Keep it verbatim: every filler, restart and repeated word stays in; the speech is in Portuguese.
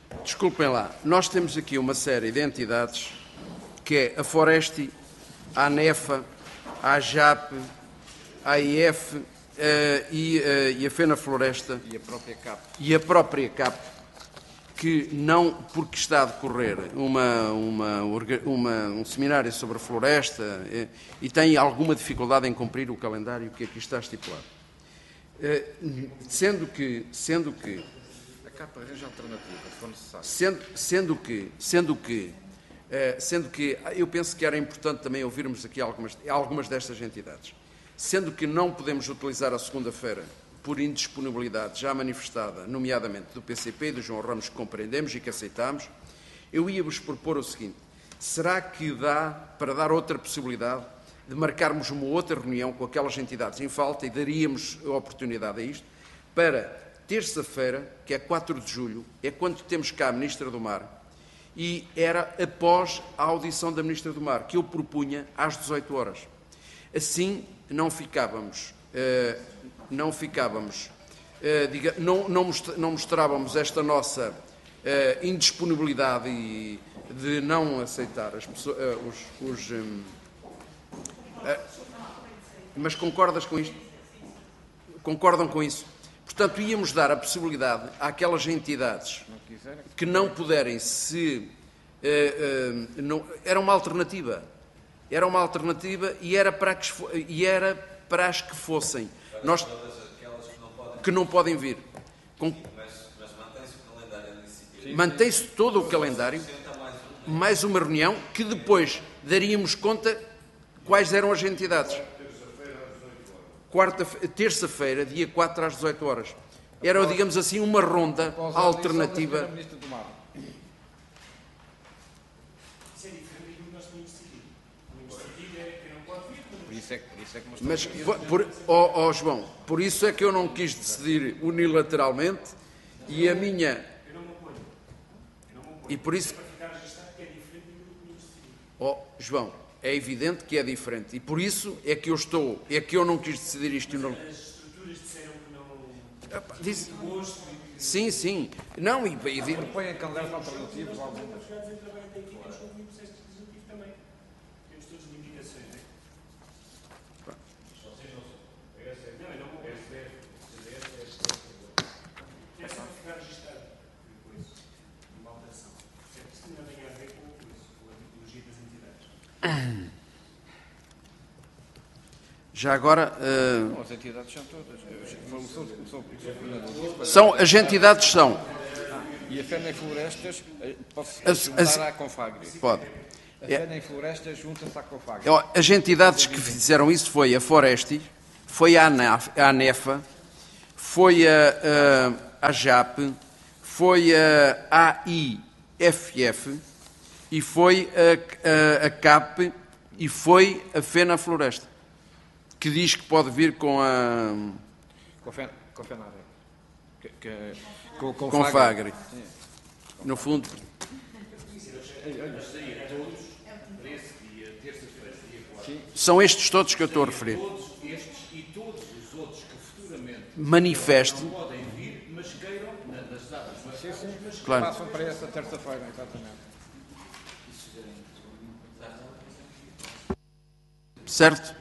Desculpem lá, nós temos aqui uma série de entidades que é a Foresti, a ANEFA, a AJAP, a AIF uh, e, uh, e a FENA Floresta e a própria C A P, e a própria C A P, que não, porque está a decorrer uma, uma, uma, um seminário sobre a floresta e, e tem alguma dificuldade em cumprir o calendário que aqui está estipulado. Uh, sendo que, sendo que a C A P arranja alternativa, se for necessário. Sendo, sendo que, sendo que, uh, sendo que, eu penso que era importante também ouvirmos aqui algumas, algumas destas entidades. Sendo que não podemos utilizar a segunda-feira por indisponibilidade já manifestada, nomeadamente do P C P e do João Ramos, que compreendemos e que aceitamos, eu ia-vos propor o seguinte: será que dá para dar outra possibilidade de marcarmos uma outra reunião com aquelas entidades em falta e daríamos a oportunidade a isto para terça-feira, que é quatro de julho, é quando temos cá a Ministra do Mar, e era após a audição da Ministra do Mar, que eu propunha às dezoito horas. Assim não ficávamos... Uh, não ficávamos, uh, diga, não, não, não mostrávamos esta nossa uh, indisponibilidade e de não aceitar as pessoas, uh, os... os um, uh, mas concordas com isto? Concordam com isso? Portanto, íamos dar a possibilidade àquelas entidades que não puderem se... Uh, uh, não, era uma alternativa. Era uma alternativa e era para, que, e era para as que fossem. Nós, que não podem vir. Com, mas mantém-se o calendário da iniciativa. Mantém-se todo o calendário, mais uma reunião, que depois daríamos conta quais eram as entidades. Quarta, terça-feira, dia quatro às dezoito horas. Era, digamos assim, uma ronda alternativa. Mas, por, oh, oh, João, por isso é que eu não quis decidir unilateralmente e a minha... E por isso... Oh, João, é evidente que é diferente e por isso é que eu estou... É que eu não quis decidir isto unilateralmente. As estruturas disseram que não... Disse... Sim, sim. Não, e... e... Propõem calendários alternativos algumas. Já agora... Uh... As entidades são todas. São, as entidades são... Ah, e a FENA em Florestas pode-se juntar as, à Confagri. Pode. A FENA em Florestas junta-se à Confagri. As entidades que fizeram isso foi a Foresti, foi a ANEFA, foi a, a, a JAP, foi a A I F F e foi a, a, a C A P e foi a FENA Floresta, que diz que pode vir com a... Com a FENA, com a FENA, que, que, com, com, com Fagre. No fundo... São estes todos que eu estou a referir. E todos os outros que futuramente manifeste... podem vir, mas queiram nas datas. Sim, sim. Claro. Passam para essa terça-feira, exatamente. Certo?